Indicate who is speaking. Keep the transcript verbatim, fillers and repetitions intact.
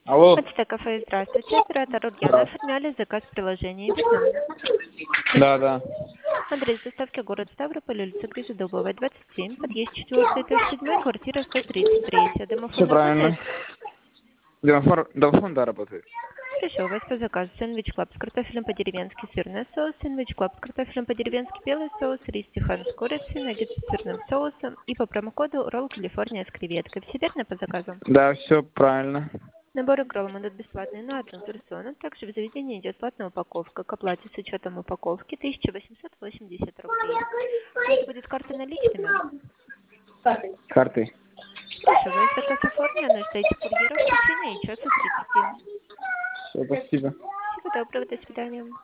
Speaker 1: Алло.
Speaker 2: Почта кафе, здравствуйте. Оператор Ульяна. Оформляли заказ в приложении. Верно?
Speaker 1: Да, да.
Speaker 2: Адрес доставки город Ставрополь, улица Гризодубова, двадцать семь, подъезд четвертый, этаж седьмой, квартира сто тридцать три.
Speaker 1: Все
Speaker 2: Домофон
Speaker 1: правильно.
Speaker 2: работает?
Speaker 1: Домофон, домофон, да, работает.
Speaker 2: Хорошо, у вас по заказу сэндвич клаб с картофелем по-деревенски, сырный соус, сэндвич клаб с картофелем по-деревенски, белый соус, рис тихан с курицей, наггетсы с сырным соусом и по промокоду ролл Калифорния с креветкой. Все верно по заказу?
Speaker 1: Да, все правильно.
Speaker 2: Наборы кроллом идут бесплатные на одну персону. Также в заведении идет платная упаковка. К оплате с учетом упаковки тысяча восемьсот восемьдесят рублей. Это будет карта наличными?
Speaker 1: Картой.
Speaker 2: Хорошо, ваш заказ оформлен, ждите курьера в течение часа тридцати.
Speaker 1: Все, спасибо.
Speaker 2: Всего доброго, до свидания.